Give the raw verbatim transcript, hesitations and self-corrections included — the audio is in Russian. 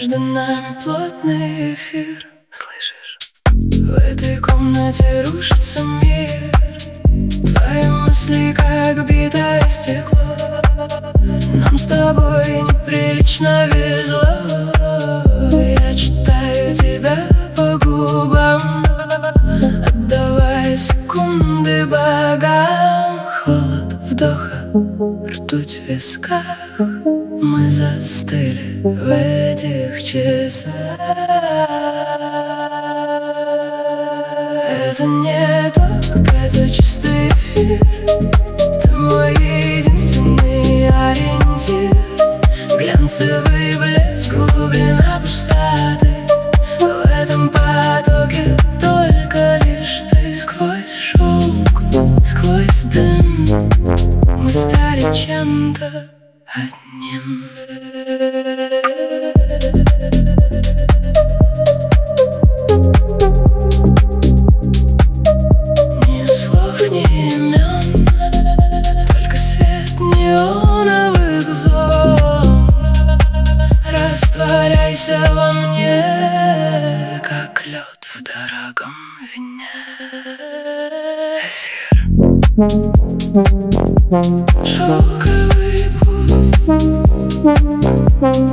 Между нами плотный эфир. Слышишь? В этой комнате рушится мир. Твои мысли как битое стекло. Нам с тобой неприлично везло. Я читаю тебя по губам, отдавая секунды богам. Холод вдоха, ртуть в висках. Мы застыли в этих часах. Это не ток, это чистый эфир. Ты мой единственный ориентир. Глянцевый блеск, глубина пустоты. В этом потоке только лишь ты. Сквозь шум, сквозь дым мы стали чем-то одним. Ни слов, ни имен, только свет неоновых зон. Растворяйся во мне, как лед в дорогом вине. Эфир. Шелковый путь.